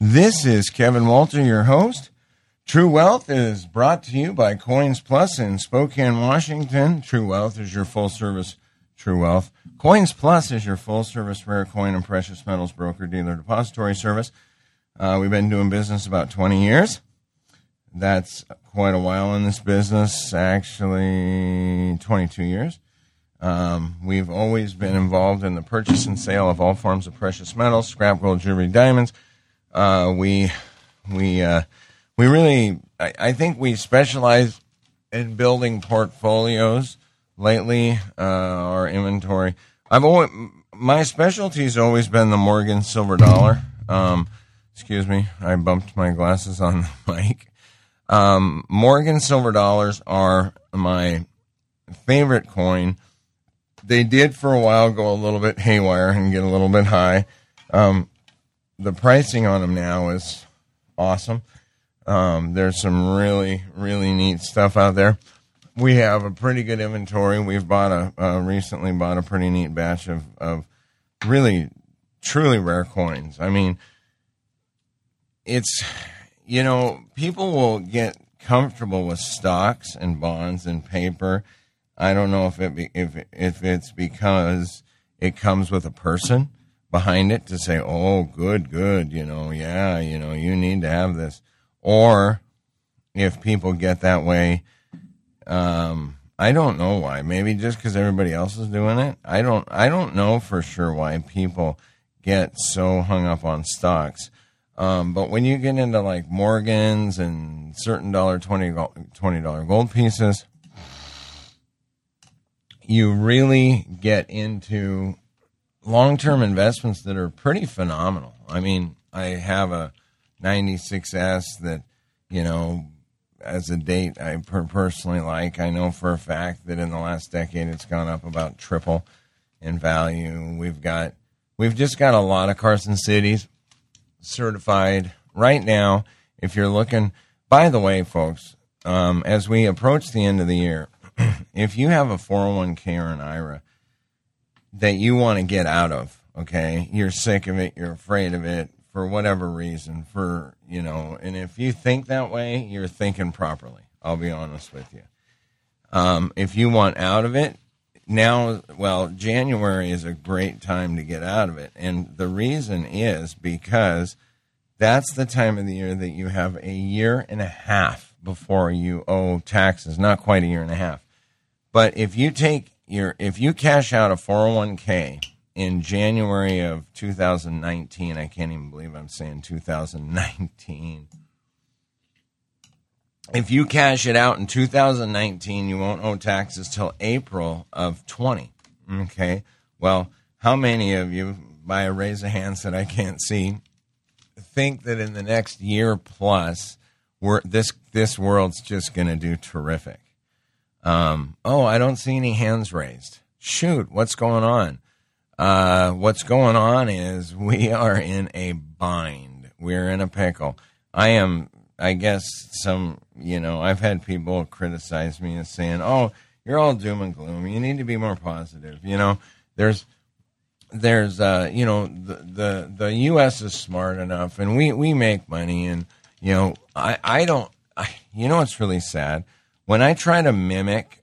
This is Kevin Walter, your host. True Wealth is brought to you by Coins Plus in Spokane, Washington. True Wealth is your full-service True Wealth. Coins Plus is your full-service rare coin and precious metals broker-dealer depository service. We've been doing business about 20 years. That's quite a while in this business, actually 22 years. We've always been involved in the purchase and sale of all forms of precious metals, scrap gold, jewelry, diamonds. We really, I think we specialize in building portfolios. Lately, our inventory, my specialty's always been the Morgan silver dollar. Excuse me, I bumped my glasses on the mic. Morgan silver dollars are my favorite coin. They did for a while go a little bit haywire and get a little bit high. The pricing on them now is awesome. There's some really, really neat stuff out there. We have a pretty good inventory. We've recently bought a pretty neat batch of really, truly rare coins. I mean, it's, people will get comfortable with stocks and bonds and paper. I don't know if it's because it comes with a person behind it to say, oh, good, you need to have this. Or if people get that way, I don't know why. Maybe just because everybody else is doing it. I don't know for sure why people get so hung up on stocks. But when you get into like Morgans and certain $20 gold pieces, you really get into long-term investments that are pretty phenomenal. I mean, I have a 96S that, as a date I personally like. I know for a fact that in the last decade it's gone up about triple in value. We've just got a lot of Carson Cities certified right now. If you're looking, by the way, folks, as we approach the end of the year, if you have a 401k or an IRA that you want to get out of, okay, you're sick of it, you're afraid of it for whatever reason, and if you think that way, you're thinking properly. I'll be honest with you. If you want out of it, January is a great time to get out of it. And the reason is because that's the time of the year that you have a year and a half before you owe taxes. Not quite a year and a half. But if you cash out a 401k in January of 2019, I can't even believe I'm saying 2019. If you cash it out in 2019, you won't owe taxes till April of 20. Okay. Well, how many of you, by a raise of hands that I can't see, think that in the next year plus, this world's just going to do terrific? I don't see any hands raised. Shoot, what's going on? What's going on is we are in a bind. We're in a pickle. I've had people criticize me as saying, oh, you're all doom and gloom. You need to be more positive. The U.S. is smart enough, and we make money, and, what's really sad? When I try to mimic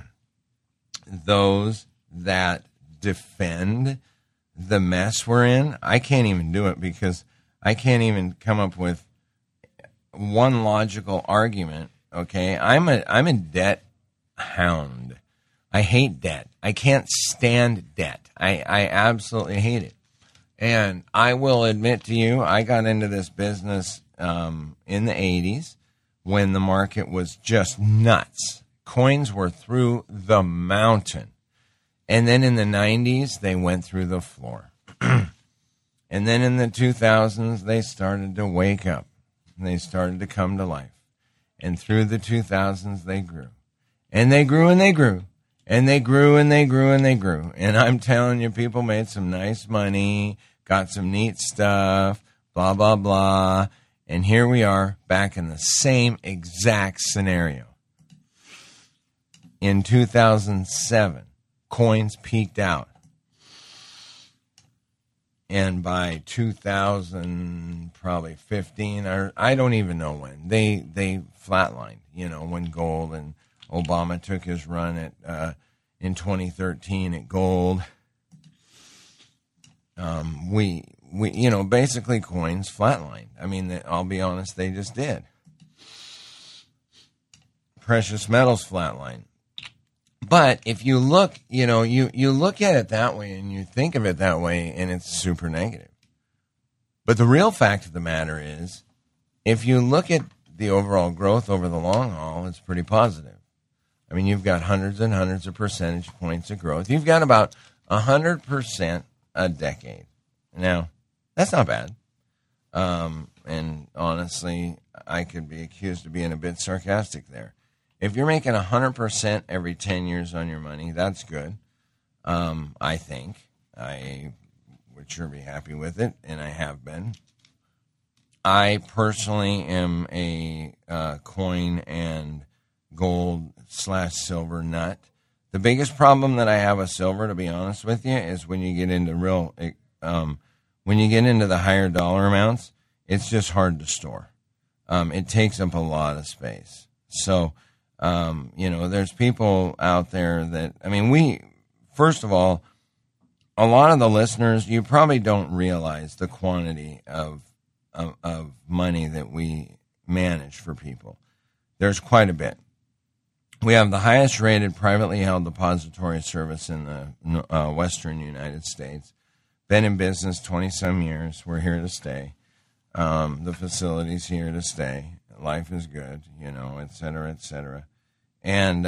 those that defend the mess we're in, I can't even do it because I can't even come up with one logical argument. Okay, I'm a debt hound. I hate debt. I can't stand debt. I absolutely hate it. And I will admit to you, I got into this business in the 80s when the market was just nuts. Coins were through the mountain. And then in the 90s, they went through the floor. And then in the 2000s, they started to wake up. And they started to come to life. And through the 2000s, they grew. And they grew and they grew. And they grew and they grew and they grew. And I'm telling you, people made some nice money, got some neat stuff, blah, blah, blah. And here we are back in the same exact scenario. In 2007, coins peaked out. And by 2000, probably 15, or I don't even know when, they flatlined, when gold, and Obama took his run at in 2013 at gold. We basically coins flatlined. I mean, I'll be honest, they just did. Precious metals flatline. But if you look, you look at it that way and you think of it that way, and it's super negative. But the real fact of the matter is, if you look at the overall growth over the long haul, it's pretty positive. I mean, you've got hundreds and hundreds of percentage points of growth. You've got about 100% a decade. Now, that's not bad. And honestly, I could be accused of being a bit sarcastic there. If you're making 100% every 10 years on your money, that's good. I think I would sure be happy with it, and I have been. I personally am a coin and gold / silver nut. The biggest problem that I have with silver, to be honest with you, is when you get into the higher dollar amounts, it's just hard to store. It takes up a lot of space. So, there's people out there that, first of all, a lot of the listeners, you probably don't realize the quantity of money that we manage for people. There's quite a bit. We have the highest rated privately held depository service in the Western United States. Been in business 20-some years. We're here to stay. The facility's here to stay. Life is good, et cetera, et cetera. And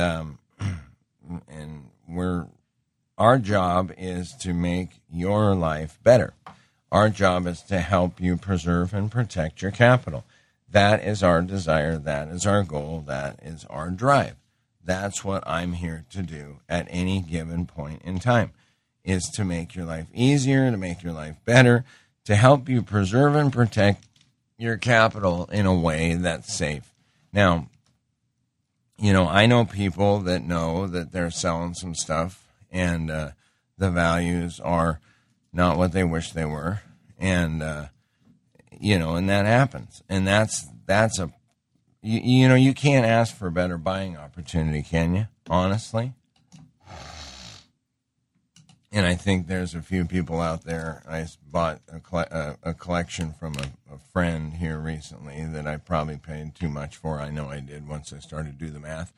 our job is to make your life better. Our job is to help you preserve and protect your capital. That is our desire. That is our goal. That is our drive. That's what I'm here to do at any given point in time, is to make your life easier, to make your life better, to help you preserve and protect your capital in a way that's safe. Now, I know people that know that they're selling some stuff and the values are not what they wish they were. And, and that happens. And that's you can't ask for a better buying opportunity, can you? Honestly. And I think there's a few people out there. I bought a collection from a friend here recently that I probably paid too much for. I know I did once I started to do the math.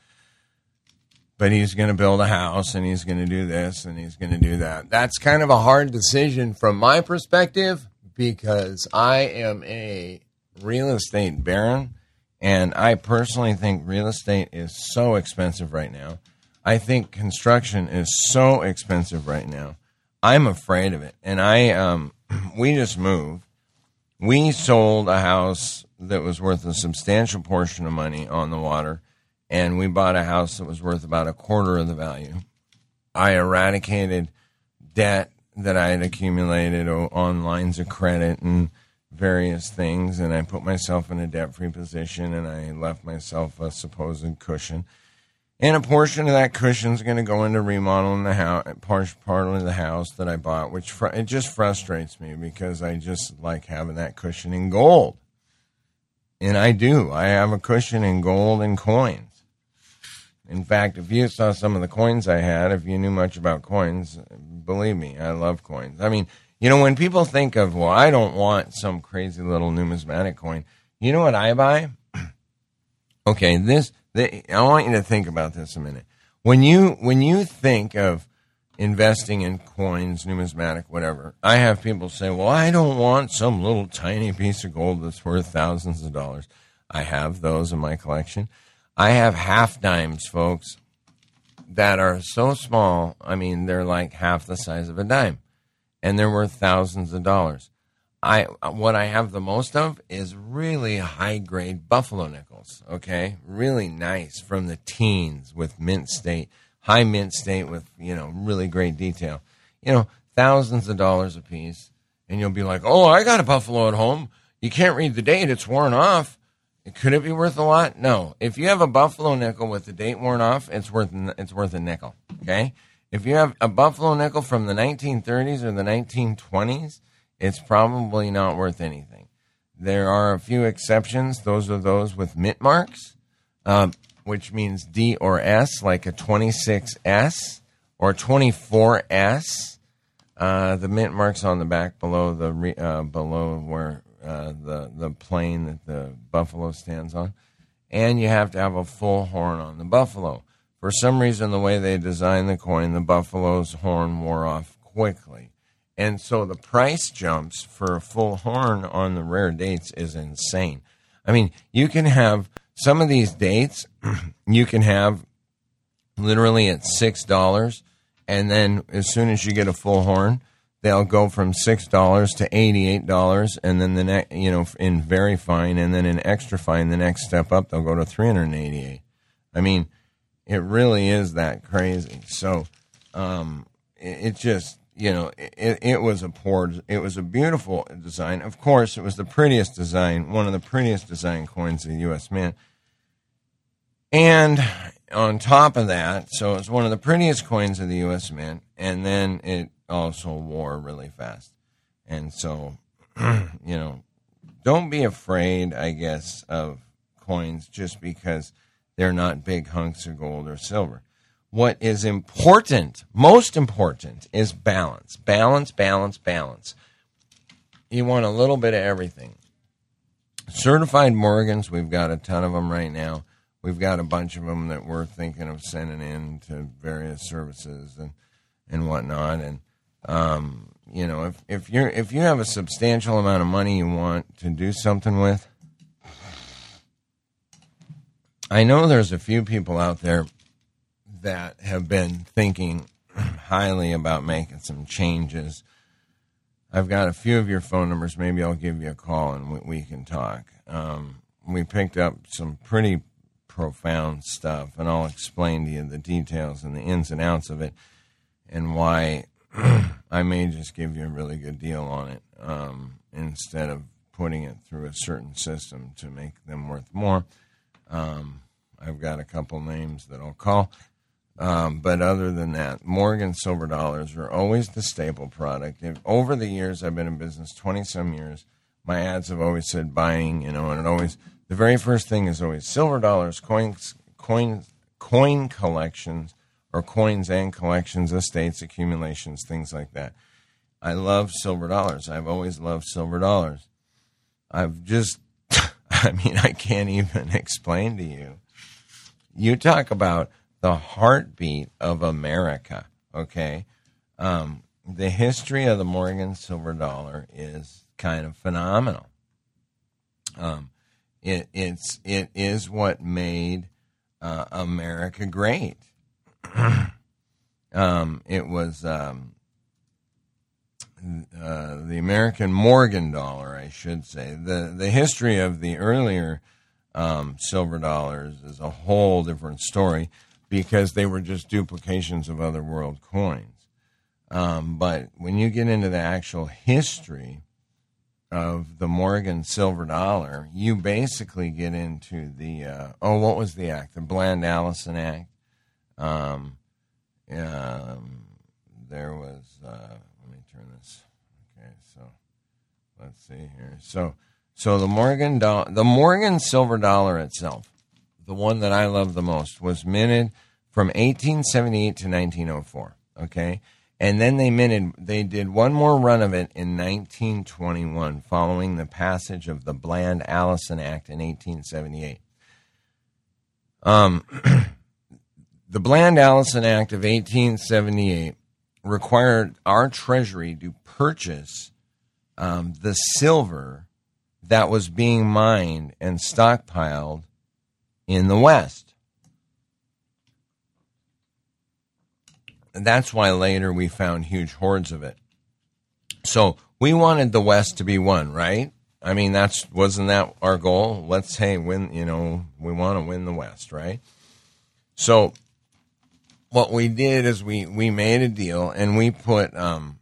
But he's going to build a house, and he's going to do this, and he's going to do that. That's kind of a hard decision from my perspective, because I am a real estate baron, and I personally think real estate is so expensive right now. I think construction is so expensive right now. I'm afraid of it. And we just moved. We sold a house that was worth a substantial portion of money on the water, and we bought a house that was worth about a quarter of the value. I eradicated debt that I had accumulated on lines of credit and various things, and I put myself in a debt-free position, and I left myself a supposed cushion. And a portion of that cushion is going to go into remodeling the house, part of the house that I bought, which it just frustrates me because I just like having that cushion in gold. And I do. I have a cushion in gold and coins. In fact, if you saw some of the coins I had, if you knew much about coins, believe me, I love coins. When people think of, well, I don't want some crazy little numismatic coin, you know what I buy? Okay, I want you to think about this a minute. When you think of investing in coins, numismatic, whatever, I have people say, well, I don't want some little tiny piece of gold that's worth thousands of dollars. I have those in my collection. I have half dimes, folks, that are so small, they're like half the size of a dime, and they're worth thousands of dollars. What I have the most of is really high-grade buffalo nickels, okay? Really nice from the teens with mint state, high mint state with, really great detail. Thousands of dollars a piece, and you'll be like, oh, I got a buffalo at home. You can't read the date. It's worn off. Could it be worth a lot? No. If you have a buffalo nickel with the date worn off, it's worth a nickel, okay? If you have a buffalo nickel from the 1930s or the 1920s, it's probably not worth anything. There are a few exceptions. Those are those with mint marks, which means D or S, like a 26S or 24S. The mint marks on the back below below where the plane that the buffalo stands on, and you have to have a full horn on the buffalo. For some reason, the way they designed the coin, the buffalo's horn wore off quickly, and so the price jumps for a full horn on the rare dates is insane. I mean, you can have some of these dates, you can have literally at $6. And then as soon as you get a full horn, they'll go from $6 to $88, and then the next, in very fine, and then in extra fine, the next step up, they'll go to $388. I mean, it really is that crazy. So, it just, it was a beautiful design. Of course, it was the prettiest design, one of the prettiest design coins of the U.S. Mint. And on top of that, so it's one of the prettiest coins of the U.S. Mint, and then it also wore really fast. And so, don't be afraid, I guess, of coins just because they're not big hunks of gold or silver. What is important, most important, is balance. Balance, balance, balance. You want a little bit of everything. Certified Morgans, we've got a ton of them right now. We've got a bunch of them that we're thinking of sending in to various services and whatnot. And if you have a substantial amount of money you want to do something with, I know there's a few people out there that have been thinking highly about making some changes. I've got a few of your phone numbers. Maybe I'll give you a call and we can talk. We picked up some pretty profound stuff, and I'll explain to you the details and the ins and outs of it and why I may just give you a really good deal on it instead of putting it through a certain system to make them worth more. I've got a couple names that I'll call. But other than that, Morgan silver dollars are always the staple product. Over the years, I've been in business 20-some years, my ads have always said buying, and it always, the very first thing is always silver dollars, coin collections, or coins and collections, estates, accumulations, things like that. I love silver dollars. I've always loved silver dollars. I've just, I can't even explain to you. You talk about the heartbeat of America, okay? The history of the Morgan silver dollar is kind of phenomenal. It is what made America great. It was the American Morgan dollar, I should say. The history of the earlier silver dollars is a whole different story because they were just duplications of other world coins. But when you get into the actual history of the Morgan silver dollar, you basically get into the, what was the act? The Bland-Allison Act. There was, let me turn this. Okay, so let's see here. So the Morgan silver dollar itself, the one that I love the most, was minted from 1878 to 1904. Okay, and then they did one more run of it in 1921, following the passage of the Bland-Allison Act in 1878. The Bland-Allison Act of 1878 required our Treasury to purchase the silver that was being mined and stockpiled in the West. And that's why later we found huge hoards of it. So we wanted the West to be one, right? I mean, wasn't that our goal? Let's say we want to win the West, right? So what we did is we made a deal and we put a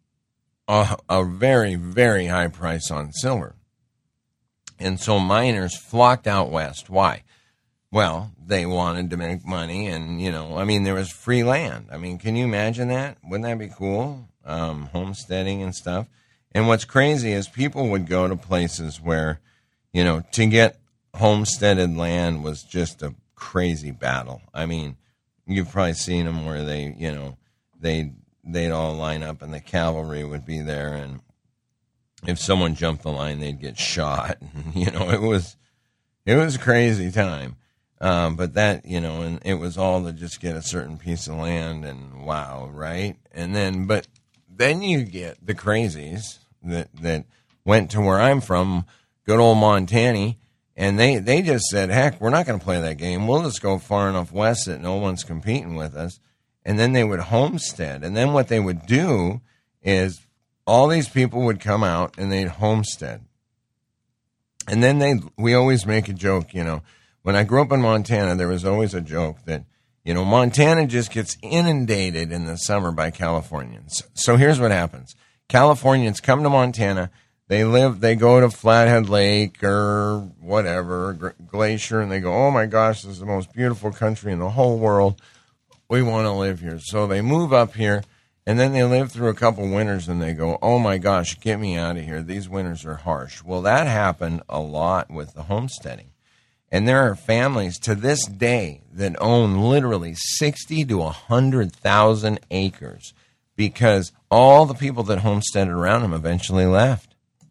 very, very high price on silver. And so miners flocked out west. Why? Well, they wanted to make money and, there was free land. I mean, can you imagine that? Wouldn't that be cool? Homesteading and stuff. And what's crazy is people would go to places where, to get homesteaded land was just a crazy battle. I mean, you've probably seen them where they'd all line up and the cavalry would be there, and if someone jumped the line, they'd get shot. It was a crazy time. But that, and it was all to just get a certain piece of land, and wow, right? But then you get the crazies that went to where I'm from, good old Montana, and they just said, heck, we're not going to play that game. We'll just go far enough west that no one's competing with us. And then they would homestead. And then what they would do is all these people would come out and they'd homestead. And then we always make a joke, When I grew up in Montana, there was always a joke that, Montana just gets inundated in the summer by Californians. So here's what happens. Californians come to Montana. They go to Flathead Lake or whatever, Glacier, and they go, oh my gosh, this is the most beautiful country in the whole world. We want to live here. So they move up here, and then they live through a couple winters, and they go, oh my gosh, get me out of here. These winters are harsh. Well, that happened a lot with the homesteading. And there are families to this day that own literally 60 to 100,000 acres because all the people that homesteaded around them eventually left.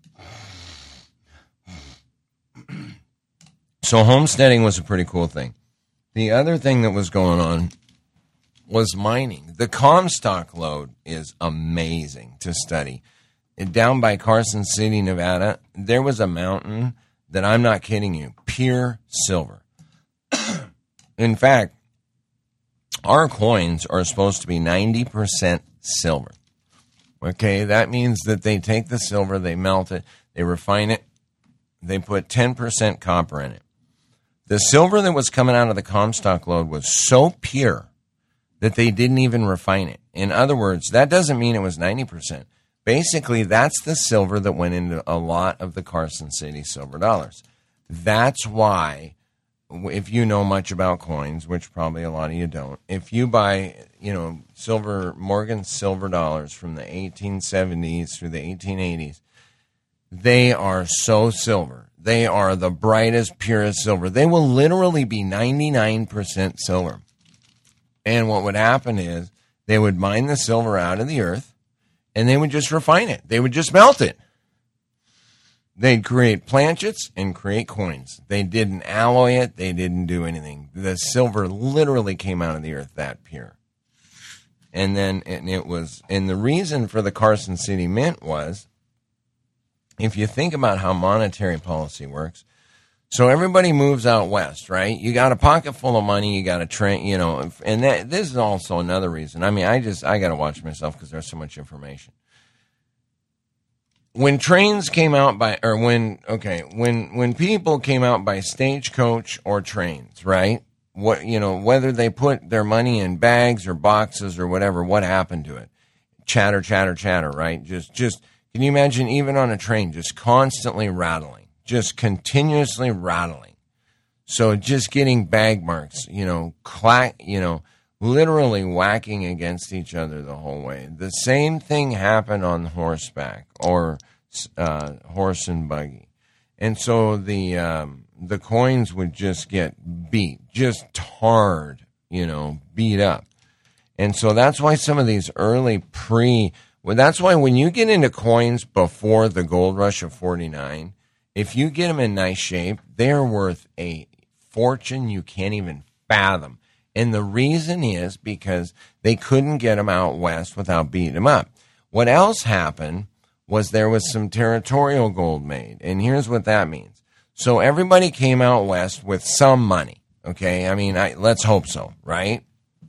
So homesteading was a pretty cool thing. The other thing that was going on was mining. The Comstock lode is amazing to study. Down by Carson City, Nevada, there was a mountain that, I'm not kidding you, pure silver. In fact, our coins are supposed to be 90% silver. Okay, that means that they take the silver, they melt it, they refine it, they put 10% copper in it. The silver that was coming out of the Comstock lode was so pure that they didn't even refine it. In other words, that doesn't mean it was 90%. Basically, that's the silver that went into a lot of the Carson City silver dollars. That's why, if you know much about coins, which probably a lot of you don't, if you buy, Morgan silver dollars from the 1870s through the 1880s, they are so silver. They are the brightest, purest silver. They will literally be 99% silver. And what would happen is they would mine the silver out of the earth, and they would just refine it. They would just melt it. They'd create planchets and create coins. They didn't alloy it. They didn't do anything. The silver literally came out of the earth that pure. And the reason for the Carson City Mint was, if you think about how monetary policy works, so everybody moves out west, right? You got a pocket full of money, you got a train, and this is also another reason. I mean, I got to watch myself because there's so much information. When trains came out when people came out by stagecoach or trains, right? Whether they put their money in bags or boxes or whatever, what happened to it? Chatter, chatter, chatter, right? Just can you imagine, even on a train, just constantly rattling, just continuously rattling. So just getting bag marks, literally whacking against each other the whole way. The same thing happened on horseback or horse and buggy. And so the coins would just get beat, just tarred, beat up. And so that's why some of these early that's why when you get into coins before the gold rush of 49, if you get them in nice shape, they're worth a fortune you can't even fathom. And the reason is because they couldn't get them out west without beating them up. What else happened was there was some territorial gold made. And here's what that means. So everybody came out west with some money. Okay, I mean, let's hope so, right?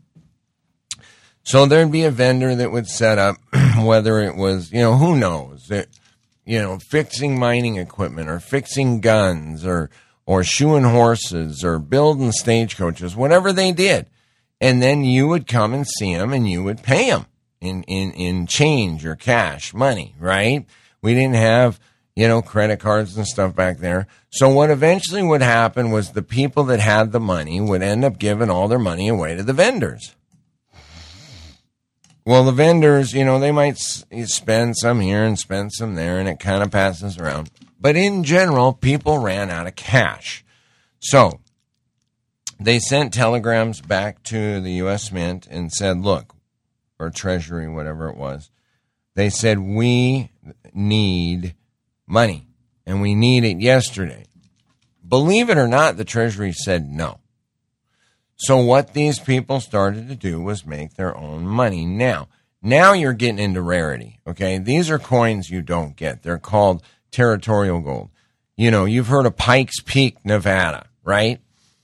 So there'd be a vendor that would set up, whether it was, who knows, fixing mining equipment or fixing guns or shoeing horses or building stagecoaches, whatever they did. And then you would come and see them and you would pay them in change or cash money, right? We didn't have, credit cards and stuff back there. So what eventually would happen was the people that had the money would end up giving all their money away to the vendors. Well, the vendors, they might spend some here and spend some there, and it kind of passes around. But in general, people ran out of cash. So they sent telegrams back to the U.S. Mint and said, look, or Treasury, whatever it was. They said, we need money, and we need it yesterday. Believe it or not, the Treasury said no. So what these people started to do was make their own money. Now you're getting into rarity, okay? These are coins you don't get. They're called territorial gold. You've heard of Pikes Peak, Nevada, right?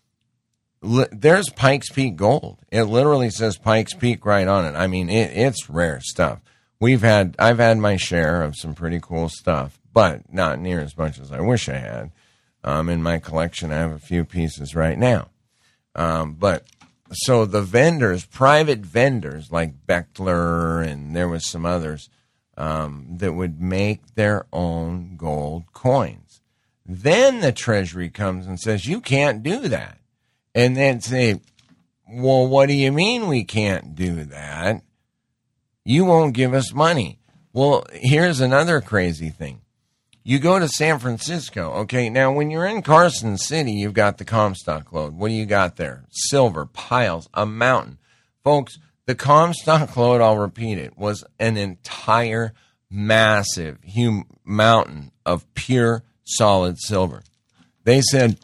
There's Pikes Peak gold. It literally says Pikes Peak right on it. I mean, it's rare stuff. I've had my share of some pretty cool stuff, but not near as much as I wish I had. In my collection, I have a few pieces right now. But so the vendors, private vendors like Beckler, and there was some others that would make their own gold coins. Then the Treasury comes and says, you can't do that. And then say, well, what do you mean we can't do that? You won't give us money. Well, here's another crazy thing. You go to San Francisco, okay? Now, when you're in Carson City, you've got the Comstock lode. What do you got there? Silver, piles, a mountain. Folks, the Comstock lode, I'll repeat it, was an entire massive mountain of pure solid silver. They said,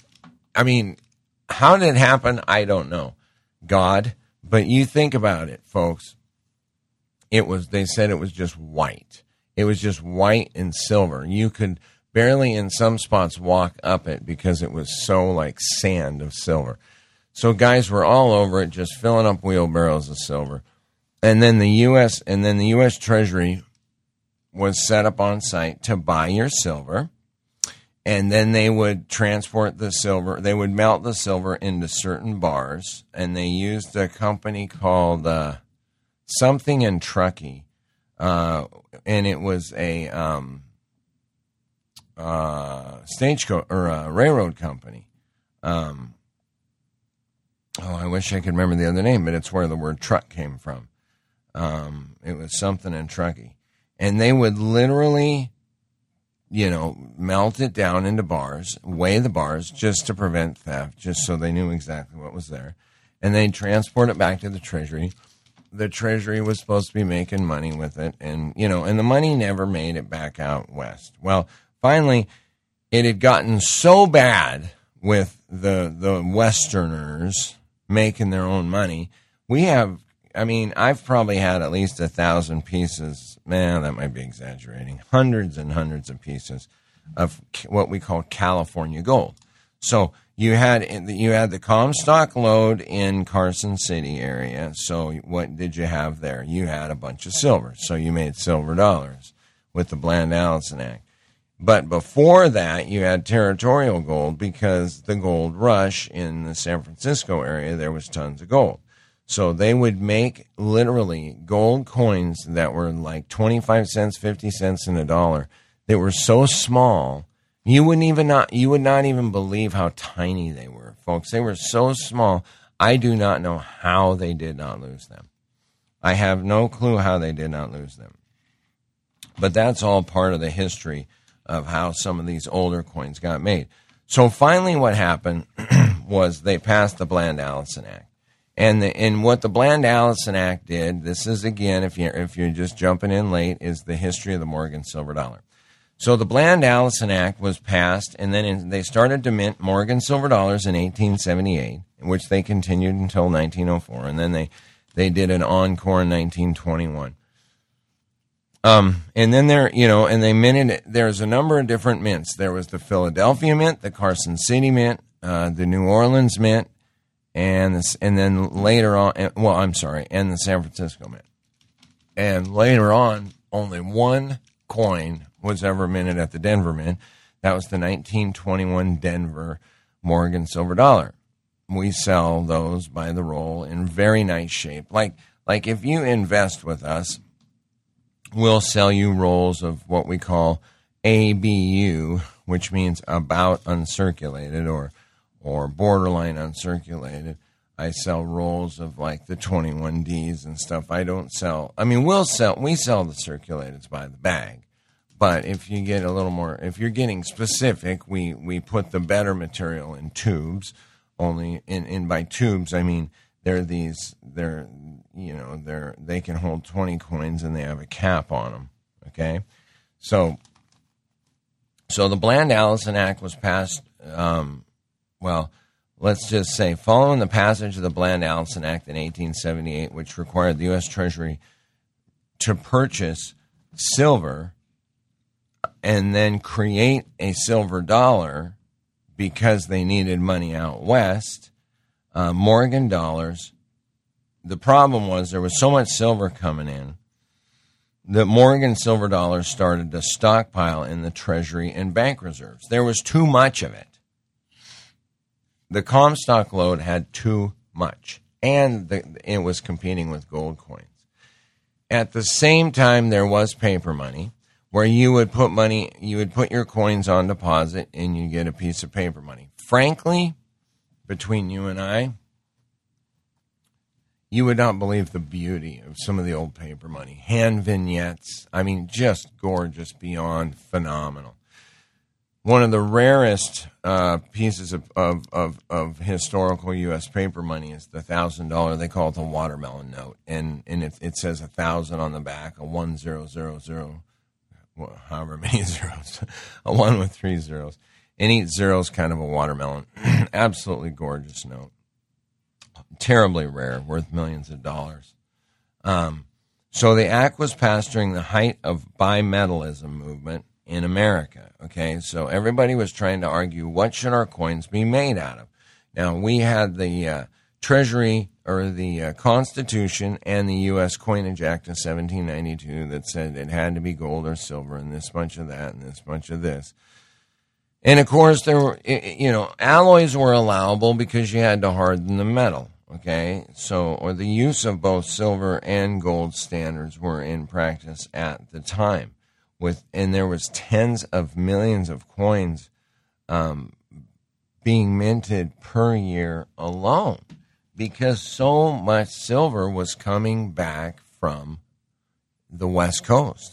how did it happen? I don't know. God. But you think about it, folks. They said it was just white. It was just white and silver. You could barely in some spots walk up it because it was so like sand of silver. So guys were all over it, just filling up wheelbarrows of silver. And then the U.S. Treasury was set up on site to buy your silver. And then they would transport the silver. They would melt the silver into certain bars. And they used a company called something in Truckee. And it was a stagecoach or a railroad company. I wish I could remember the other name, but it's where the word truck came from. It was something in Truckee. And they would literally, melt it down into bars, weigh the bars just to prevent theft, just so they knew exactly what was there. And they'd transport it back to the Treasury. The Treasury was supposed to be making money with it, and the money never made it back out west. Well, finally, it had gotten so bad with the Westerners making their own money. I've probably had at least 1,000 pieces. Man, that might be exaggerating. Hundreds and hundreds of pieces of what we call California gold. So you had the Comstock lode in Carson City area. So what did you have there? You had a bunch of silver. So you made silver dollars with the Bland-Allison Act. But before that, you had territorial gold because the gold rush in the San Francisco area, there was tons of gold. So they would make literally gold coins that were like 25 cents, 50 cents, and $1. They were so small. You would not even believe how tiny they were, folks. They were so small. I do not know how they did not lose them. I have no clue how they did not lose them. But that's all part of the history of how some of these older coins got made. So finally what happened was they passed the Bland-Allison Act. And what the Bland-Allison Act did, this is, again, if you're just jumping in late, is the history of the Morgan silver dollar. So the Bland-Allison Act was passed, and then they started to mint Morgan silver dollars in 1878, which they continued until 1904, and then they did an encore in 1921. And then they minted it. There's a number of different mints. There was the Philadelphia Mint, the Carson City Mint, the New Orleans Mint, and then later on, and the San Francisco Mint. And later on, only one coin was ever minted at the Denver Mint. That was the 1921 Denver Morgan silver dollar. We sell those by the roll in very nice shape. Like if you invest with us, we'll sell you rolls of what we call ABU, which means about uncirculated or borderline uncirculated. I sell rolls of like the 21Ds and stuff. I don't sell. I mean, we sell the circulateds by the bag. But if you get a little more, if you're getting specific, we put the better material in tubes. Only in by tubes, I mean they can hold 20 coins and they have a cap on them. Okay, so the Bland-Allison Act was passed. Let's just say following the passage of the Bland-Allison Act in 1878, which required the U.S. Treasury to purchase silver and then create a silver dollar because they needed money out west, Morgan dollars. The problem was there was so much silver coming in that Morgan silver dollars started to stockpile in the Treasury and bank reserves. There was too much of it. The Comstock load had too much, and it was competing with gold coins. At the same time, there was paper money, where you would put your coins on deposit, and you get a piece of paper money. Frankly, between you and I, you would not believe the beauty of some of the old paper money. Hand vignettes, I mean, just gorgeous, beyond phenomenal. One of the rarest pieces of historical U.S. paper money is the $1,000. They call it the watermelon note, and it says 1,000 on the back, a 1000, however many zeros, a 1 with 3 zeros, and each zero is kind of a watermelon. Absolutely gorgeous note, terribly rare, worth millions of dollars. So the act was passed during the height of bimetallism movement in America, okay? So everybody was trying to argue, what should our coins be made out of? Now, we had the Treasury, or the Constitution, and the U.S. Coinage Act of 1792 that said it had to be gold or silver, and this much of that, and this much of this. And, of course, there were, alloys were allowable because you had to harden the metal, okay? So, or the use of both silver and gold standards were in practice at the time. And there was tens of millions of coins being minted per year alone because so much silver was coming back from the West Coast.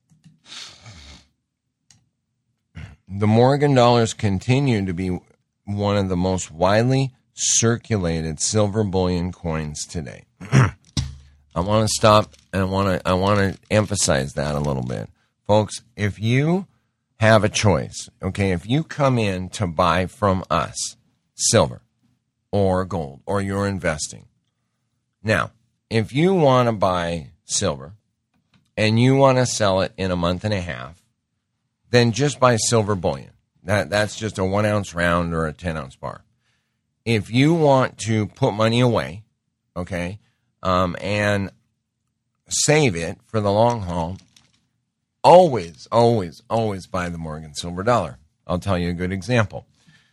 The Morgan dollars continue to be one of the most widely circulated silver bullion coins today. I want to stop and I want to emphasize that a little bit. Folks, if you have a choice, okay, if you come in to buy from us silver or gold or you're investing. Now, if you want to buy silver and you want to sell it in a month and a half, then just buy silver bullion. That's just a 1 ounce round or a 10 ounce bar. If you want to put money away, okay, and save it for the long haul, always, always, always buy the Morgan silver dollar. I'll tell you a good example.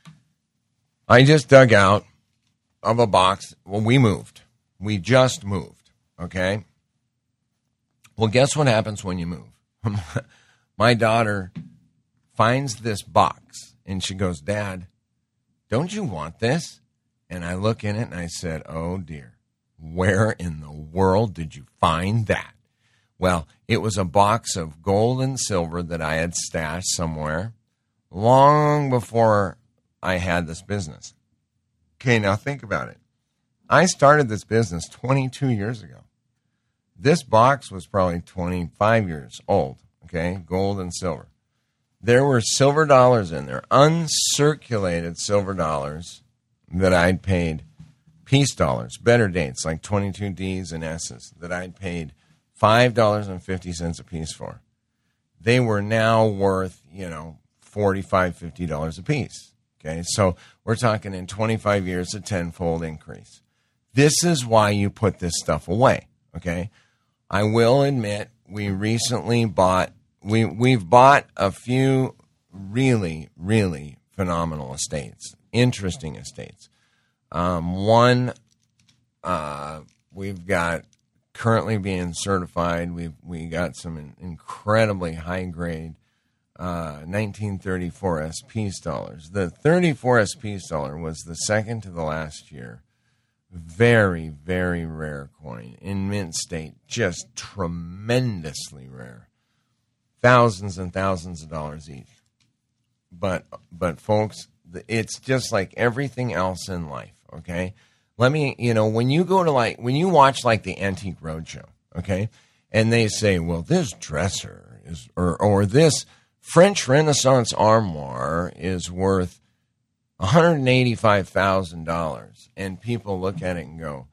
I just dug out of a box. Well, we moved. We just moved, okay? Well, guess what happens when you move? My daughter finds this box, and she goes, Dad, don't you want this? And I look in it, and I said, oh, dear, where in the world did you find that? Well, it was a box of gold and silver that I had stashed somewhere long before I had this business. Okay, now think about it. I started this business 22 years ago. This box was probably 25 years old, okay, gold and silver. There were silver dollars in there, uncirculated silver dollars that I'd paid, peace dollars, better dates, like 22Ds and S's, that I'd paid $5.50 a piece for. They were now worth, $45, $50 a piece. Okay, so we're talking in 25 years a tenfold increase. This is why you put this stuff away. Okay, I will admit we recently we've bought a few really, really phenomenal estates, interesting estates. One we've got currently being certified. We got some incredibly high grade 1934 S peace dollars. The 34 S peace dollar was the second to the last year Very, very rare coin in mint state, just tremendously rare. Thousands and thousands of dollars each. But folks, it's just like everything else in life, okay? When you go to when you watch like the Antique Roadshow, okay, and they say, well, this dresser is, or this French Renaissance armoire is worth $185,000, and people look at it and go,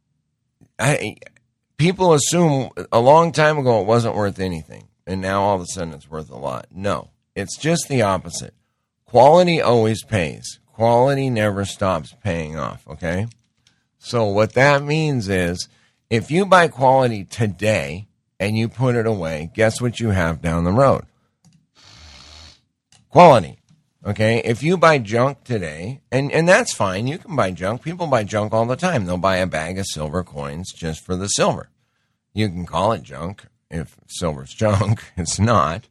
people assume a long time ago it wasn't worth anything, and now all of a sudden it's worth a lot. No, it's just the opposite. Quality always pays. Quality never stops paying off, okay? So what that means is if you buy quality today and you put it away, guess what you have down the road? Quality. Okay, if you buy junk today, and that's fine, you can buy junk. People buy junk all the time. They'll buy a bag of silver coins just for the silver. You can call it junk if silver's junk. It's not.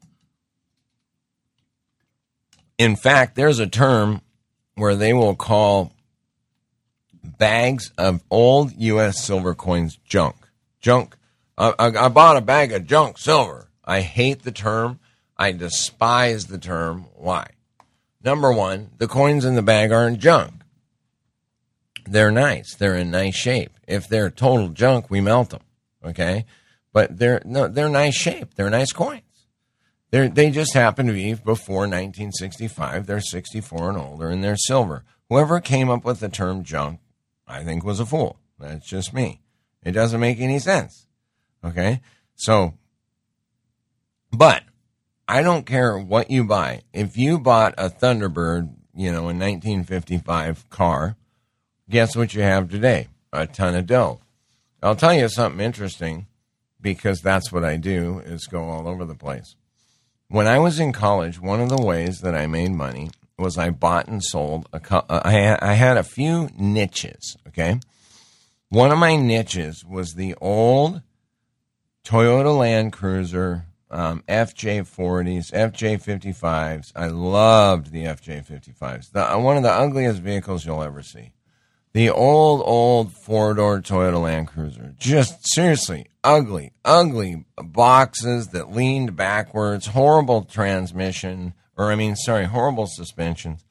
In fact, there's a term where they will call bags of old U.S. silver coins junk. Junk. I bought a bag of junk silver. I hate the term. I despise the term. Why? Number one, the coins in the bag aren't junk. They're nice. They're in nice shape. If they're total junk, we melt them. Okay? But they're nice shape. They're nice coins. They just happen to be before 1965. They're 64 and older, and they're silver. Whoever came up with the term junk, I think, was a fool. That's just me. It doesn't make any sense. Okay? So, but I don't care what you buy. If you bought a Thunderbird, in 1955 car, guess what you have today? A ton of dough. I'll tell you something interesting, because that's what I do, is go all over the place. When I was in college, one of the ways that I made money was I bought and sold I had a few niches, okay? One of my niches was the old Toyota Land Cruiser, FJ40s, FJ55s. I loved the FJ55s. One of the ugliest vehicles you'll ever see. The old four-door Toyota Land Cruiser. Just seriously, ugly boxes that leaned backwards, horrible transmission, horrible suspensions.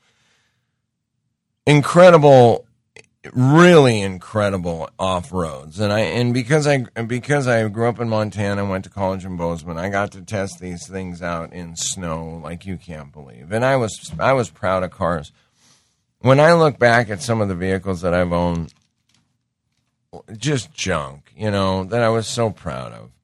Incredible, really incredible off-roads. And because I grew up in Montana, went to college in Bozeman, I got to test these things out in snow like you can't believe. And I was proud of cars. When I look back at some of the vehicles that I've owned, just junk, that I was so proud of.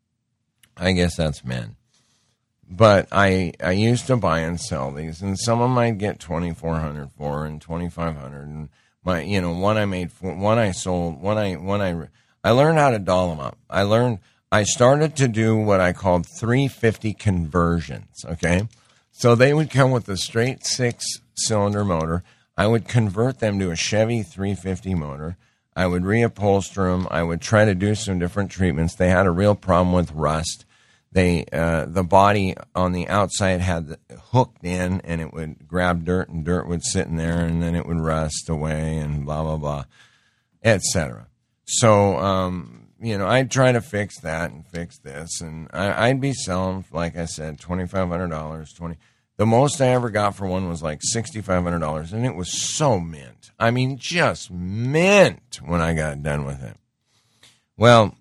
I guess that's men. But I used to buy and sell these, and some of them I'd get $2,400 for, and $2,500, and one I made, one I sold, I learned how to doll them up. I started to do what I called 350 conversions. Okay, so they would come with a straight 6-cylinder motor. I would convert them to a Chevy 350 motor. I would reupholster them. I would try to do some different treatments. They had a real problem with rust. The body on the outside had hooked in, and it would grab dirt, and dirt would sit in there, and then it would rust away, and blah, blah, blah, etc. So, I'd try to fix that and fix this, and I'd be selling, like I said, $2,500, The most I ever got for one was like $6,500, and it was so mint. I mean, just mint when I got done with it. Well,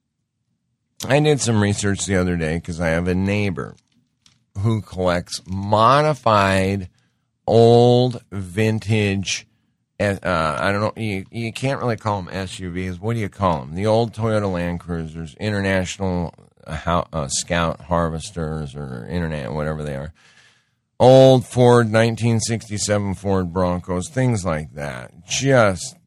I did some research the other day because I have a neighbor who collects modified, old, vintage, I don't know, you can't really call them SUVs. What do you call them? The old Toyota Land Cruisers, International Scout Harvesters, or Internet, whatever they are. Old Ford, 1967 Ford Broncos, things like that. Just,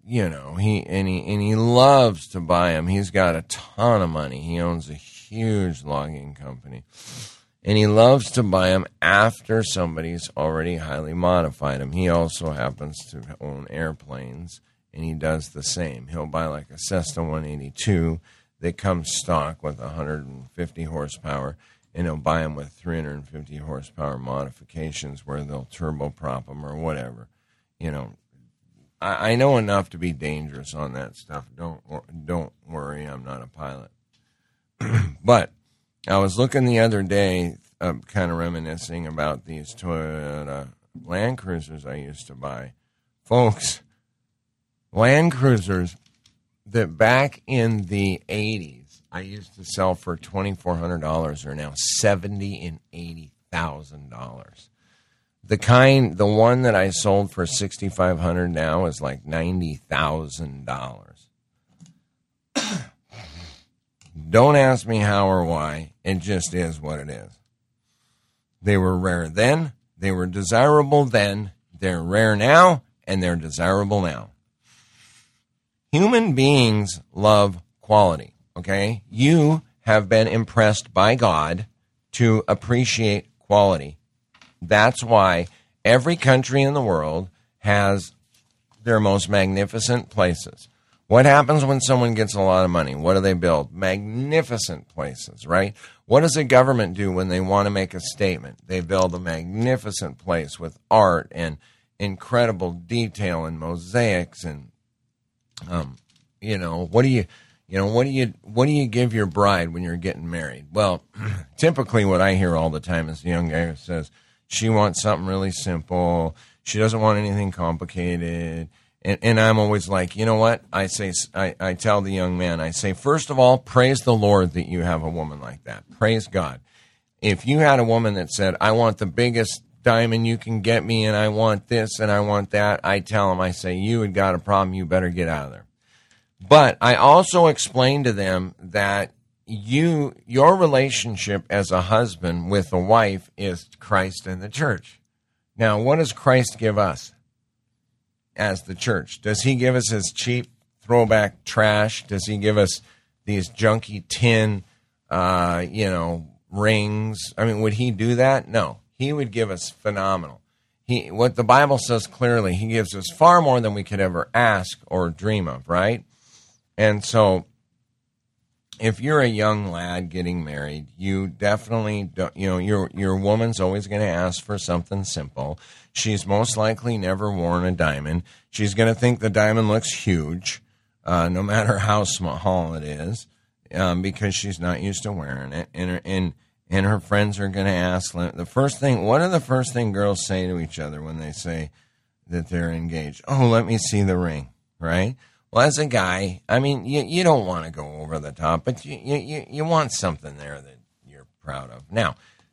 he loves to buy them. He's got a ton of money. He owns a huge logging company. And he loves to buy them after somebody's already highly modified them. He also happens to own airplanes, and he does the same. He'll buy like a Cessna 182 that comes stock with 150 horsepower, and he'll buy them with 350 horsepower modifications where they'll turboprop them or whatever. I know enough to be dangerous on that stuff. Don't worry, I'm not a pilot. But I was looking the other day, kind of reminiscing about these Toyota Land Cruisers I used to buy. Folks, Land Cruisers that back in the 80s I used to sell for $2,400 are now $70,000 and $80,000. The one that I sold for $6,500 now is like $90,000. Don't ask me how or why. It just is what it is. They were rare then. They were desirable then. They're rare now, and they're desirable now. Human beings love quality, okay? You have been impressed by God to appreciate quality. That's why every country in the world has their most magnificent places. What happens when someone gets a lot of money? What do they build? Magnificent places, right? What does a government do when they want to make a statement? They build a magnificent place with art and incredible detail and mosaics and, what do you give your bride when you're getting married? Well, typically what I hear all the time is the young guy who says she wants something really simple. She doesn't want anything complicated. And I'm always like, you know what? I tell the young man, I say, first of all, praise the Lord that you have a woman like that. Praise God. If you had a woman that said, I want the biggest diamond you can get me, and I want this and I want that, I tell him, I say, you had got a problem. You better get out of there. But I also explain to them that your relationship as a husband with a wife is Christ and the church. Now, what does Christ give us as the church? Does he give us his cheap throwback trash? Does he give us these junky tin, rings? I mean, would he do that? No. He would give us phenomenal. What the Bible says clearly, he gives us far more than we could ever ask or dream of, right? And so if you're a young lad getting married, you definitely don't, your woman's always going to ask for something simple. She's most likely never worn a diamond. She's going to think the diamond looks huge, no matter how small it is, because she's not used to wearing it. And her friends are going to ask what are the first thing girls say to each other when they say that they're engaged? Oh, let me see the ring, right? Well, as a guy, I mean, you don't want to go over the top, but you want something there that you're proud of. Now,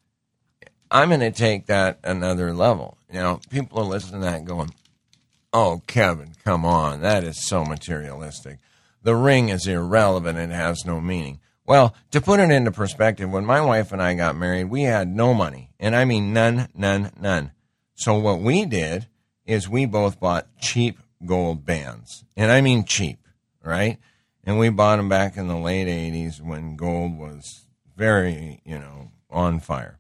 I'm going to take that another level. Now, people are listening to that going, oh, Kevin, come on. That is so materialistic. The ring is irrelevant. It has no meaning. Well, to put it into perspective, when my wife and I got married, we had no money. And I mean none. So what we did is we both bought cheap gold bands. And I mean cheap, right? And we bought them back in the late 80s when gold was very, on fire.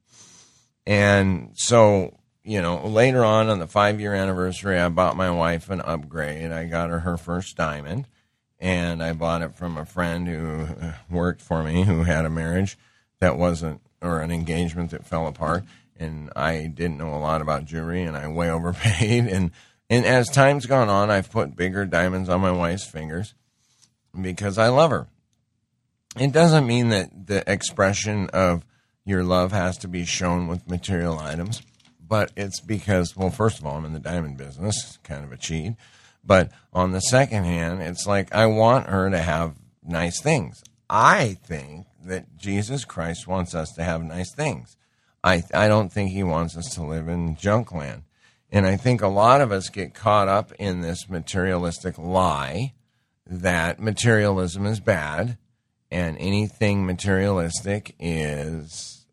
And so, later on the 5-year anniversary, I bought my wife an upgrade. I got her first diamond. And I bought it from a friend who worked for me who had a marriage that wasn't, or an engagement that fell apart. And I didn't know a lot about jewelry, and I way overpaid. And as time's gone on, I've put bigger diamonds on my wife's fingers because I love her. It doesn't mean that the expression of your love has to be shown with material items, but it's because, well, first of all, I'm in the diamond business, kind of a cheat. But on the second hand, it's like I want her to have nice things. I think that Jesus Christ wants us to have nice things. I don't think he wants us to live in junk land. And I think a lot of us get caught up in this materialistic lie that materialism is bad and anything materialistic is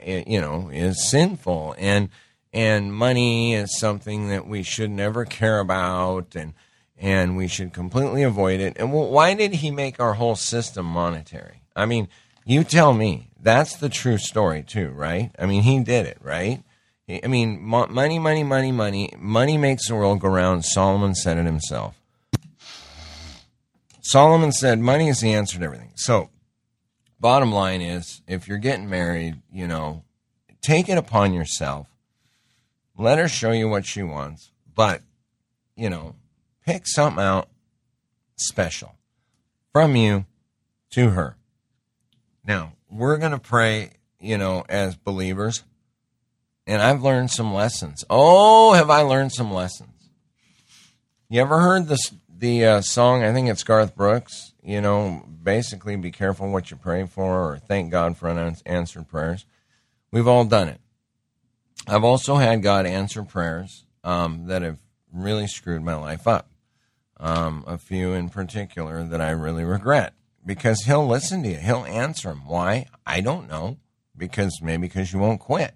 sinful. And money is something that we should never care about, and we should completely avoid it. And why did he make our whole system monetary? I mean, you tell me. That's the true story, too, right? I mean, he did it, right? I mean, money. Money makes the world go round. Solomon said it himself. Solomon said money is the answer to everything. So, bottom line is, if you're getting married, take it upon yourself. Let her show you what she wants. But, Pick something out special from you to her. Now, we're going to pray, as believers, and I've learned some lessons. Oh, have I learned some lessons. You ever heard the song, I think it's Garth Brooks, basically be careful what you pray for, or thank God for unanswered prayers. We've all done it. I've also had God answer prayers that have really screwed my life up. A few in particular that I really regret, because he'll listen to you. He'll answer them. Why? I don't know. Because you won't quit.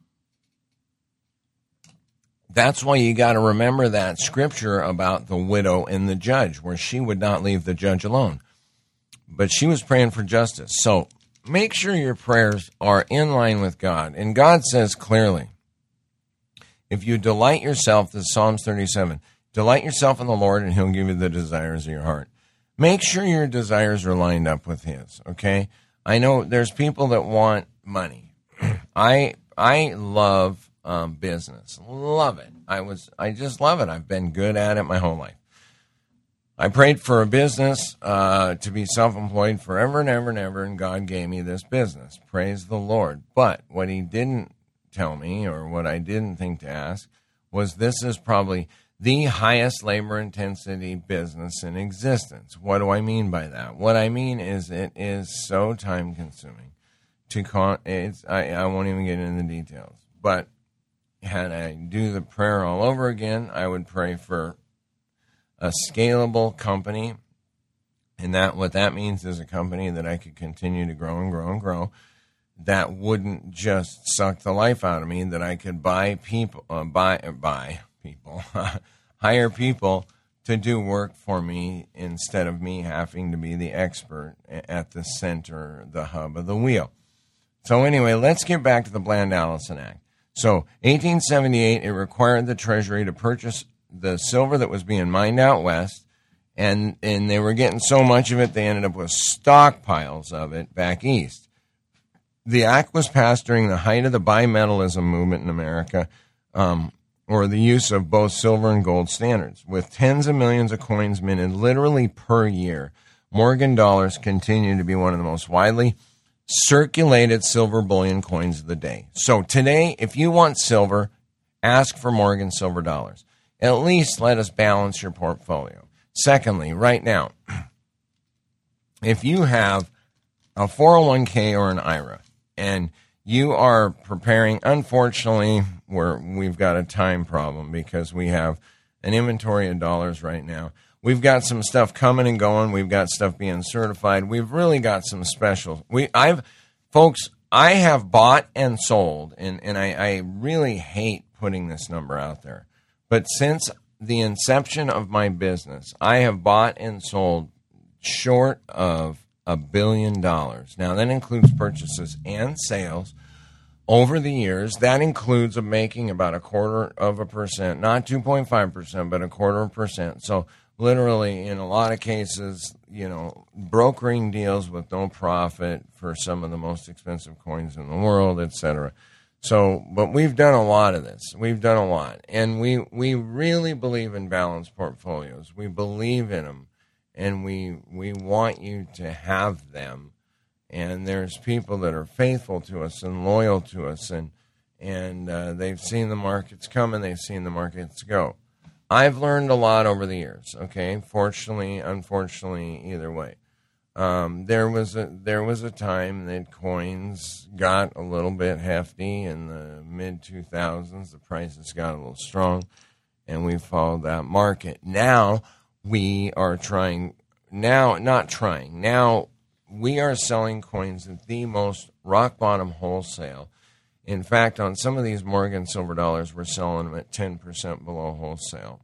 That's why you got to remember that scripture about the widow and the judge, where she would not leave the judge alone. But she was praying for justice. So make sure your prayers are in line with God. And God says clearly, if you delight yourself, this is Psalms 37, delight yourself in the Lord, and he'll give you the desires of your heart. Make sure your desires are lined up with his, okay? I know there's people that want money. I love business. Love it. I just love it. I've been good at it my whole life. I prayed for a business to be self-employed forever and ever and ever, and God gave me this business. Praise the Lord. But what he didn't tell me, or what I didn't think to ask, was this is probably the highest labor intensity business in existence. What do I mean by that? What I mean is it is so time consuming. I won't even get into the details. But had I do the prayer all over again, I would pray for a scalable company. And what that means is a company that I could continue to grow and grow and grow, that wouldn't just suck the life out of me, that I could hire people to do work for me instead of me having to be the expert at the center, the hub of the wheel. So anyway, let's get back to the Bland-Allison Act. So 1878, it required the Treasury to purchase the silver that was being mined out west, and they were getting so much of it, they ended up with stockpiles of it back east. The act was passed during the height of the bimetallism movement in America, or the use of both silver and gold standards. With tens of millions of coins minted literally per year, Morgan dollars continue to be one of the most widely circulated silver bullion coins of the day. So today, if you want silver, ask for Morgan silver dollars. At least let us balance your portfolio. Secondly, right now, if you have a 401k or an IRA, and you are preparing, unfortunately, we've got a time problem because we have an inventory of dollars right now. We've got some stuff coming and going. We've got stuff being certified. We've really got some special. I have bought and sold, and I really hate putting this number out there. But since the inception of my business, I have bought and sold short of $1 billion. Now, that includes purchases and sales over the years. That includes making about 0.25%, not 2.5%, but 0.25%. So literally, in a lot of cases, brokering deals with no profit for some of the most expensive coins in the world, etc. So, but we've done a lot of this. We've done a lot. And we really believe in balanced portfolios. We believe in them. And we want you to have them. And there's people that are faithful to us and loyal to us, and they've seen the markets come and they've seen the markets go. I've learned a lot over the years. Okay, fortunately, unfortunately, either way. There was a time that coins got a little bit hefty in the mid 2000s. The prices got a little strong, and we followed that market. Now we are Now we are selling coins at the most rock bottom wholesale. In fact, on some of these Morgan silver dollars, we're selling them at 10% below wholesale.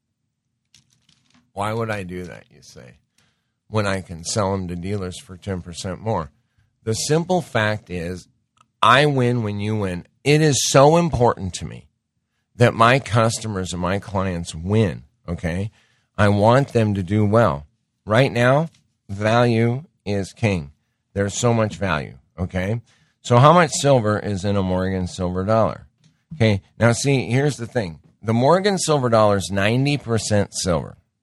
Why would I do that, you say, when I can sell them to dealers for 10% more? The simple fact is, I win when you win. It is so important to me that my customers and my clients win, okay? I want them to do well. Right now, value is king. There's so much value, okay? So how much silver is in a Morgan silver dollar? Okay, now see, here's the thing. The Morgan silver dollar is 90% silver,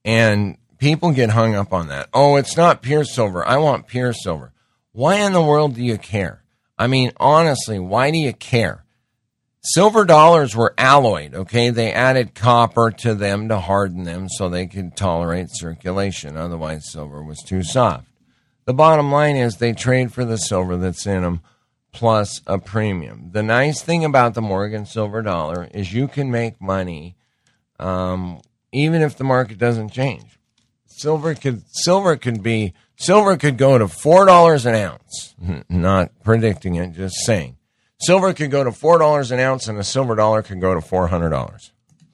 And people get hung up on that. Oh, it's not pure silver. I want pure silver. Why in the world do you care? I mean, honestly, why do you care? Silver dollars were alloyed, okay? They added copper to them to harden them so they could tolerate circulation. Otherwise, silver was too soft. The bottom line is they trade for the silver that's in them plus a premium. The nice thing about the Morgan silver dollar is you can make money even if the market doesn't change. Silver could go to $4 an ounce. Not predicting it, just saying. Silver could go to $4 an ounce, and a silver dollar could go to $400.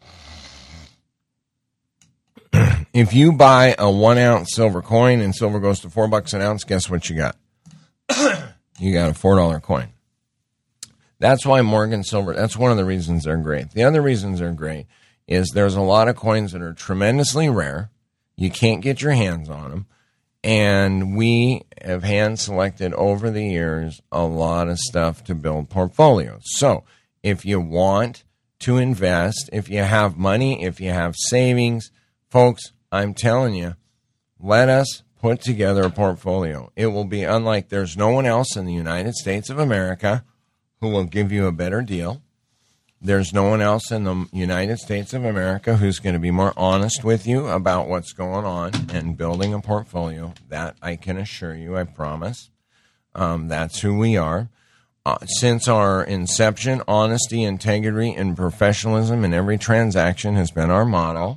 If you buy a 1 ounce silver coin and silver goes to $4 an ounce, guess what you got? You got a $4 coin. That's why Morgan silver. That's one of the reasons they're great. The other reasons they're great is there's a lot of coins that are tremendously rare. You can't get your hands on them. And we have hand-selected over the years a lot of stuff to build portfolios. So if you want to invest, if you have money, if you have savings, folks, I'm telling you, let us put together a portfolio. It will be unlike there's no one else in the United States of America who will give you a better deal. There's no one else in the United States of America who's going to be more honest with you about what's going on and building a portfolio. That I can assure you, I promise. That's who we are. Since our inception, honesty, integrity, and professionalism in every transaction has been our motto.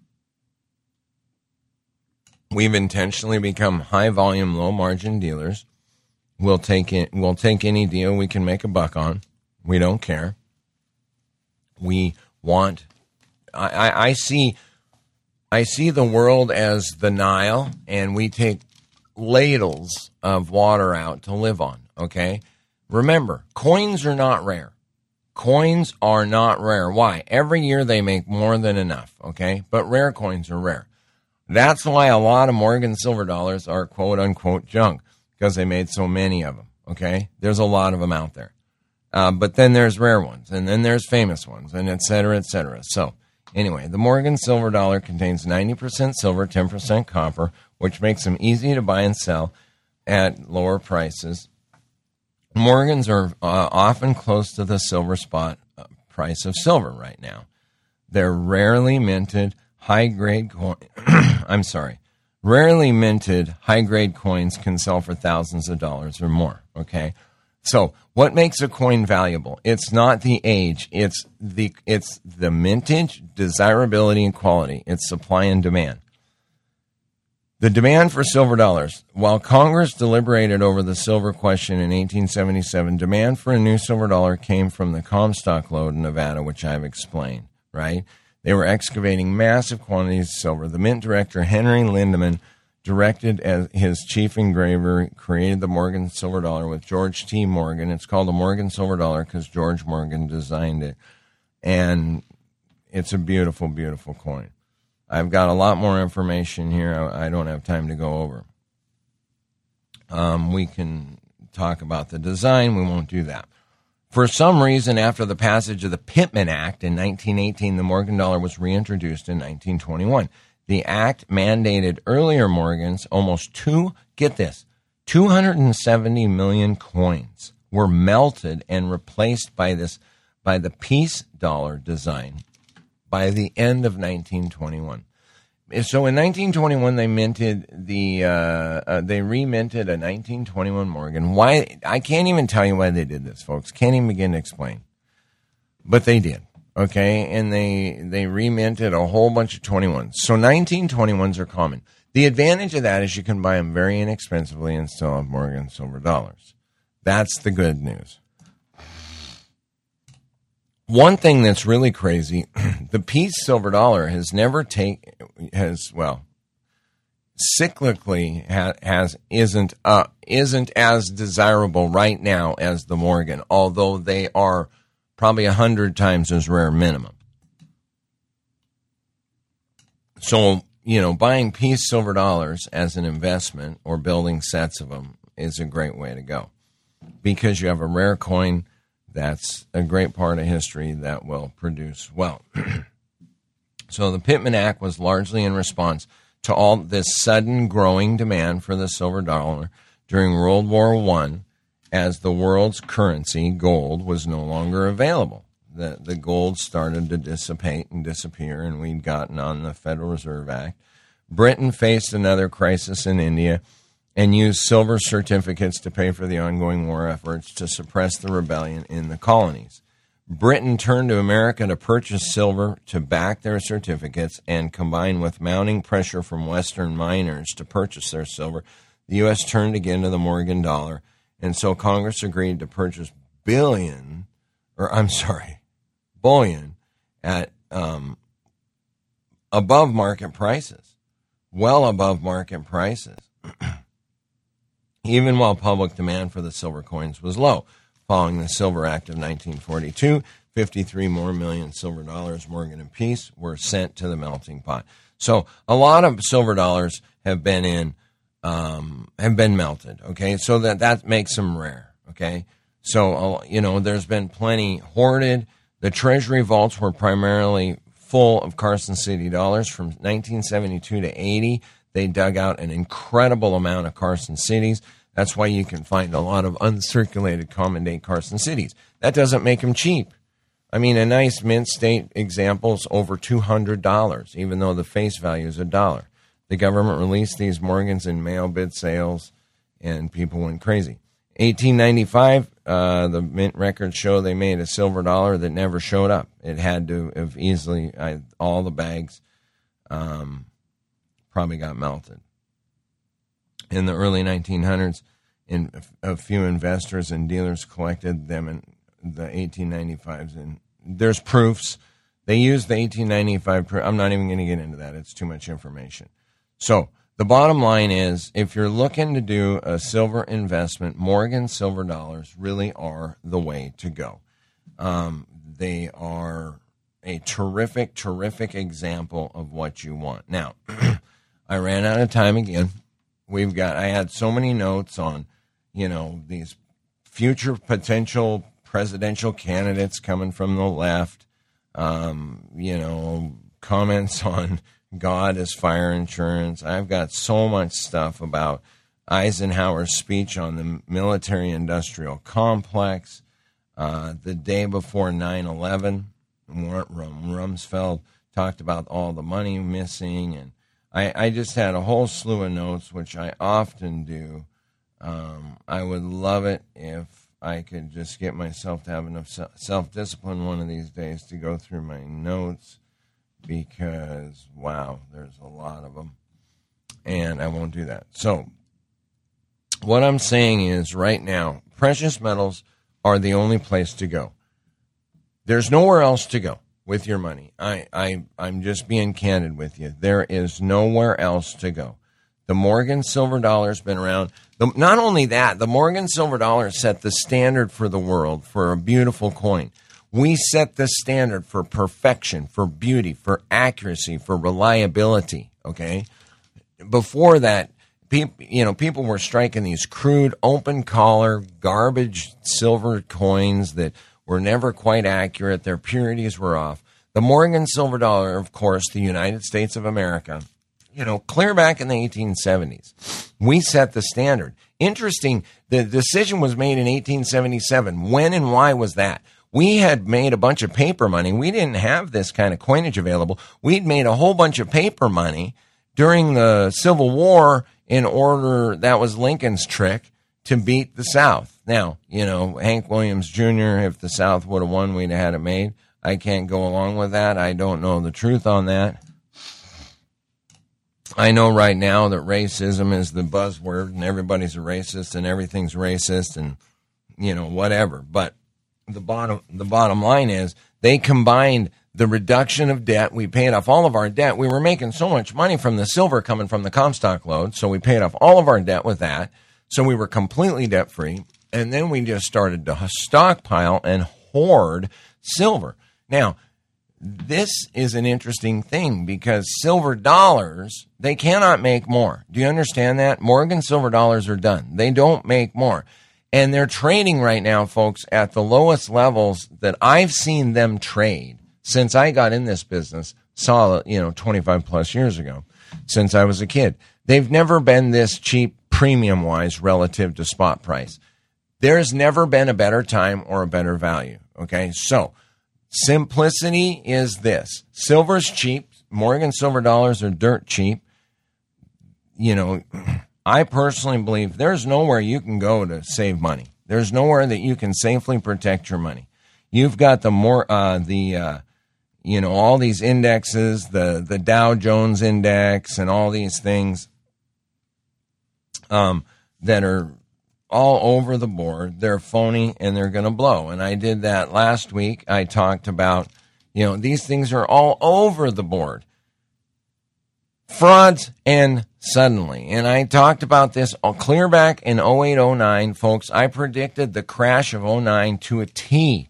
We've intentionally become high-volume, low-margin dealers. We'll take any deal we can make a buck on. We don't care. We want. I see the world as the Nile, and we take ladles of water out to live on. Okay, remember, coins are not rare. Coins are not rare. Why? Every year they make more than enough. Okay, but rare coins are rare. That's why a lot of Morgan silver dollars are quote unquote junk, because they made so many of them. Okay, there's a lot of them out there. But then there's rare ones, and then there's famous ones, and et cetera, et cetera. So, anyway, the Morgan silver dollar contains 90% silver, 10% copper, which makes them easy to buy and sell at lower prices. Morgans are often close to the silver spot price of silver right now. They're rarely minted high-grade coin. Rarely minted high-grade coins can sell for thousands of dollars or more. Okay. So, what makes a coin valuable? It's not the age. It's the mintage, desirability, and quality. It's supply and demand. The demand for silver dollars. While Congress deliberated over the silver question in 1877, demand for a new silver dollar came from the Comstock lode in Nevada, which I've explained, right? They were excavating massive quantities of silver. The mint director, Henry Lindemann, directed as his chief engraver, created the Morgan silver dollar with George T. Morgan. It's called the Morgan silver dollar because George Morgan designed it. And it's a beautiful, beautiful coin. I've got a lot more information here I don't have time to go over. We can talk about the design. We won't do that. For some reason, after the passage of the Pittman Act in 1918, the Morgan dollar was reintroduced in 1921. The act mandated earlier Morgans, almost 270 million coins were melted and replaced by the peace dollar design by the end of 1921. So in 1921, they reminted a 1921 Morgan. Why? I can't even tell you why they did this, folks. Can't even begin to explain. But they did. Okay, and they reminted a whole bunch of 21s. So 1921s are common. The advantage of that is you can buy them very inexpensively and still have Morgan silver dollars. That's the good news. One thing that's really crazy, the peace silver dollar cyclically isn't as desirable right now as the Morgan, although they are probably 100 times as rare minimum. So, buying peace silver dollars as an investment or building sets of them is a great way to go because you have a rare coin that's a great part of history that will produce well. So the Pittman Act was largely in response to all this sudden growing demand for the silver dollar during World War I, as the world's currency, gold, was no longer available. The gold started to dissipate and disappear, and we'd gotten on the Federal Reserve Act. Britain faced another crisis in India and used silver certificates to pay for the ongoing war efforts to suppress the rebellion in the colonies. Britain turned to America to purchase silver to back their certificates, and combined with mounting pressure from Western miners to purchase their silver, the U.S. turned again to the Morgan dollar, and so Congress agreed to purchase bullion at above market prices, well above market prices, even while public demand for the silver coins was low. Following the Silver Act of 1942, 53 more million silver dollars, Morgan and Peace, were sent to the melting pot. So a lot of silver dollars have been melted. Okay, so that makes them rare. Okay, so there's been plenty hoarded. The Treasury vaults were primarily full of Carson City dollars from 1972 to 80. They dug out an incredible amount of Carson Cities. That's why you can find a lot of uncirculated common date Carson Cities. That doesn't make them cheap. I mean, a nice mint state example is over $200, even though the face value is $1. The government released these Morgans in mail bid sales, and people went crazy. 1895, the mint records show they made a silver dollar that never showed up. It had to have easily, all the bags probably got melted. In the early 1900s, a few investors and dealers collected them in the 1895s, and there's proofs. They used the 1895 proof. I'm not even going to get into that. It's too much information. So the bottom line is, if you're looking to do a silver investment, Morgan silver dollars really are the way to go. They are a terrific, terrific example of what you want. Now, I ran out of time again. I had so many notes on, these future potential presidential candidates coming from the left, comments on God as fire insurance. I've got so much stuff about Eisenhower's speech on the military-industrial complex, the day before 9/11. Rumsfeld talked about all the money missing, and I just had a whole slew of notes, which I often do. I would love it if I could just get myself to have enough self-discipline one of these days to go through my notes, because, wow, there's a lot of them, and I won't do that. So what I'm saying is, right now, precious metals are the only place to go. There's nowhere else to go with your money. I'm just being candid with you. There is nowhere else to go. The Morgan silver dollar's been around. Not only that, the Morgan silver dollar set the standard for the world for a beautiful coin. We set the standard for perfection, for beauty, for accuracy, for reliability, okay? Before that, people were striking these crude, open-collar, garbage silver coins that were never quite accurate. Their purities were off. The Morgan silver dollar, of course, the United States of America, clear back in the 1870s, we set the standard. Interesting, the decision was made in 1877. When and why was that? We had made a bunch of paper money. We didn't have this kind of coinage available. We'd made a whole bunch of paper money during the Civil War in order, that was Lincoln's trick, to beat the South. Now, Hank Williams Jr., if the South would have won, we'd have had it made. I can't go along with that. I don't know the truth on that. I know right now that racism is the buzzword, and everybody's a racist, and everything's racist, and, whatever. But the bottom line is, they combined the reduction of debt. We paid off all of our debt. We were making so much money from the silver coming from the Comstock load, so we paid off all of our debt with that. So we were completely debt-free, and then we just started to stockpile and hoard silver. Now, this is an interesting thing, because silver dollars, they cannot make more. Do you understand that? Morgan silver dollars are done. They don't make more. And they're trading right now, folks, at the lowest levels that I've seen them trade since I got in this business saw, 25 plus years ago since I was a kid. They've never been this cheap premium wise relative to spot price. There's never been a better time or a better value. Okay. So simplicity is this: silver's cheap. Morgan silver dollars are dirt cheap. I personally believe there's nowhere you can go to save money. There's nowhere that you can safely protect your money. You've got all these indexes, the Dow Jones index and all these things that are all over the board. They're phony and they're going to blow. And I did that last week. I talked about, these things are all over the board. Frauds and suddenly. And I talked about this clear back in 08-09, folks. I predicted the crash of 09 to a T.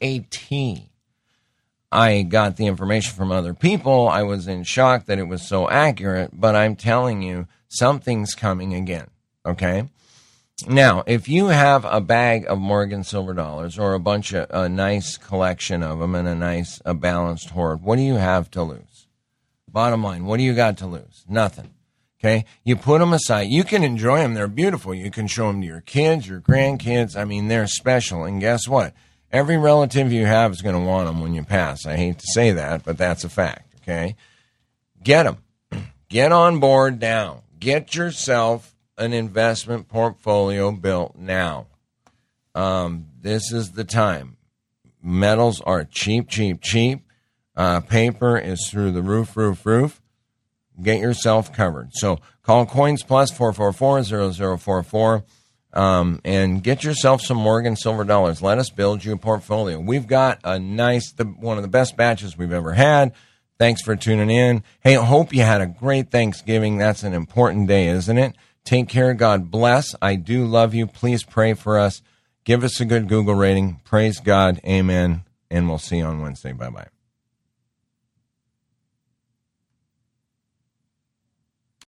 I got the information from other people. I was in shock that it was so accurate, but I'm telling you, something's coming again, okay? Now, if you have a bag of Morgan silver dollars or a nice collection of them and a balanced hoard, what do you have to lose? Bottom line, what do you got to lose? Nothing. Okay? You put them aside. You can enjoy them. They're beautiful. You can show them to your kids, your grandkids. I mean, they're special. And guess what? Every relative you have is going to want them when you pass. I hate to say that, but that's a fact. Okay? Get them. Get on board now. Get yourself an investment portfolio built now. This is the time. Metals are cheap. Paper is through the roof. Get yourself covered. So call Coins Plus 444-0044 and get yourself some Morgan silver dollars. Let us build you a portfolio. We've got one of the best batches we've ever had. Thanks for tuning in. Hey, I hope you had a great Thanksgiving. That's an important day, isn't it? Take care. God bless. I do love you. Please pray for us. Give us a good Google rating. Praise God. Amen. And we'll see you on Wednesday. Bye-bye.